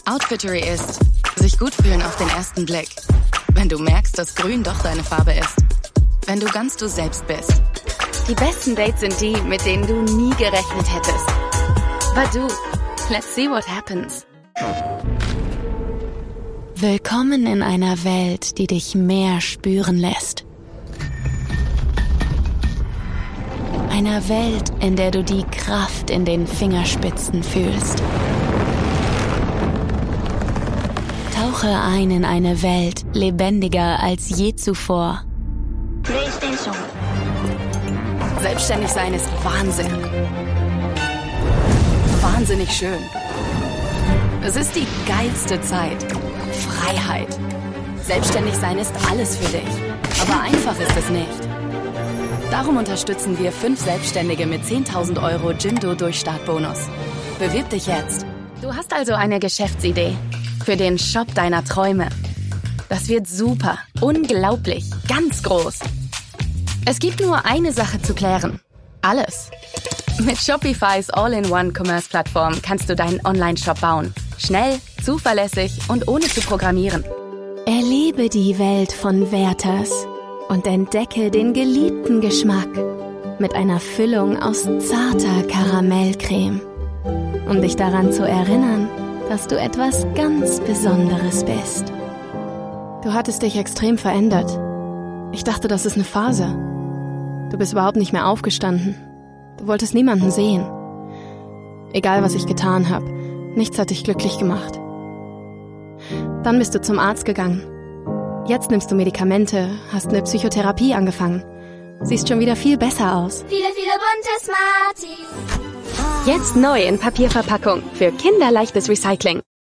Outfittery ist sich gut fühlen auf den ersten Blick. Wenn du merkst, dass grün doch deine Farbe ist. Wenn du ganz du selbst bist. Die besten Dates sind die, mit denen du nie gerechnet hättest. Badoo. Let's see what happens. Willkommen in einer Welt, die dich mehr spüren lässt. Einer Welt, in der du die Kraft in den Fingerspitzen fühlst. Tauche ein in eine Welt, lebendiger als je zuvor. Selbstständig sein ist Wahnsinn. Wahnsinnig schön. Es ist die geilste Zeit. Freiheit. Selbstständig sein ist alles für dich. Aber einfach ist es nicht. Darum unterstützen wir 5 Selbstständige mit 10.000 € Jimdo-Durchstartbonus. Bewirb dich jetzt. Du hast also eine Geschäftsidee für den Shop deiner Träume. Das wird super, unglaublich, ganz groß. Es gibt nur eine Sache zu klären. Alles. Mit Shopifys All-in-One-Commerce-Plattform kannst du deinen Online-Shop bauen. Schnell, zuverlässig und ohne zu programmieren. Erlebe die Welt von Werthers und entdecke den geliebten Geschmack mit einer Füllung aus zarter Karamellcreme. Um dich daran zu erinnern, dass du etwas ganz Besonderes bist. Du hattest dich extrem verändert. Ich dachte, das ist eine Phase. Du bist überhaupt nicht mehr aufgestanden. Du wolltest niemanden sehen. Egal, was ich getan habe, nichts hat dich glücklich gemacht. Dann bist du zum Arzt gegangen. Jetzt nimmst du Medikamente, hast eine Psychotherapie angefangen. Siehst schon wieder viel besser aus. Viele, viele bunte Smarties. Jetzt neu in Papierverpackung für kinderleichtes Recycling.